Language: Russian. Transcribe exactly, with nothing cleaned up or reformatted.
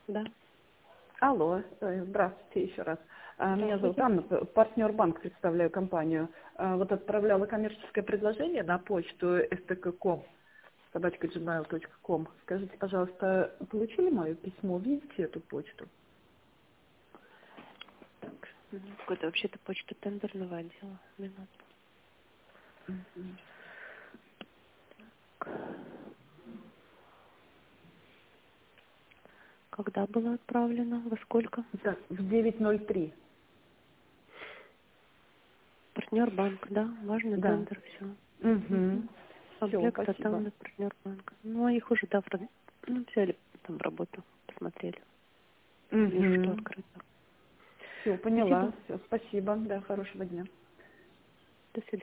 Да. Алло, э, здравствуйте еще раз. А, Меня зовут Здравствуйте. Анна, п- партнер банк, представляю компанию. А, Вот отправляла коммерческое предложение на почту stk.com, собачка джимейл точка ком. Скажите, пожалуйста, получили мое письмо? Видите эту почту? Ну, какой-то вообще-то почта тендерного отдела. Минуту. Мгм. Когда было отправлено? Во сколько? Так, в девять ноль три. Партнер банк, да? Важный Да. тендер, все. Угу. Все, Комплект спасибо. тотальный партнер банка. Ну, а их уже, да, прод- ну, взяли там работу, посмотрели. Вижу, что Угу. открыто. Все, Спасибо. поняла. Все, спасибо. Да, хорошего дня. До свидания.